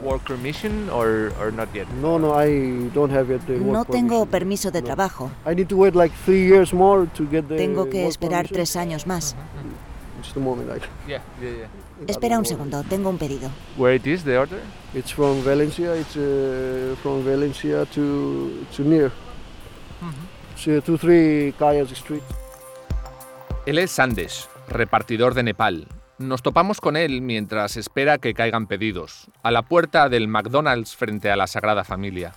work permission or not yet? No, I don't have yet the work No tengo permission. permiso de trabajo. I need to wait like 3 years more to get the Tengo que work esperar permission. 3 años más. It's the moment Yeah. Espera un segundo, tengo un pedido. Where it is, the order? It's from Valencia. It's from Valencia to near. It's 2-3 Kayas Street. Él es Sandesh, repartidor de Nepal. Nos topamos con él mientras espera que caigan pedidos, a la puerta del McDonald's frente a la Sagrada Familia.